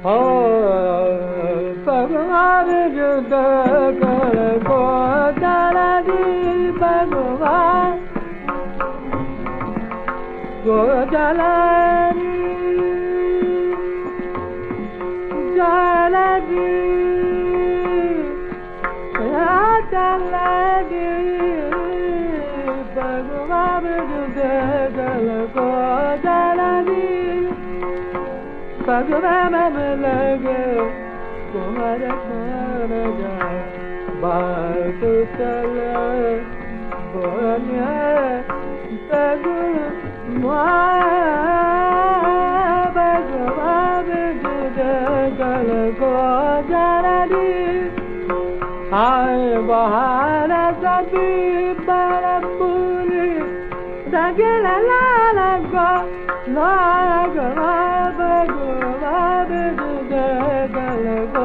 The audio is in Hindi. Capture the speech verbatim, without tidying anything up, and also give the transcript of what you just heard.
हो भगवान जुद कर को जलदी भगवान को जलदी जलदी जलदी भगवान जुद कर को जलदी भगवान में लगे तुम्हारे घर जाए बात चले बोलिए भगवान जुदे गल को जलदी आए बहार सभी बरपुरी दगला लाला को भगवान जुदे गल को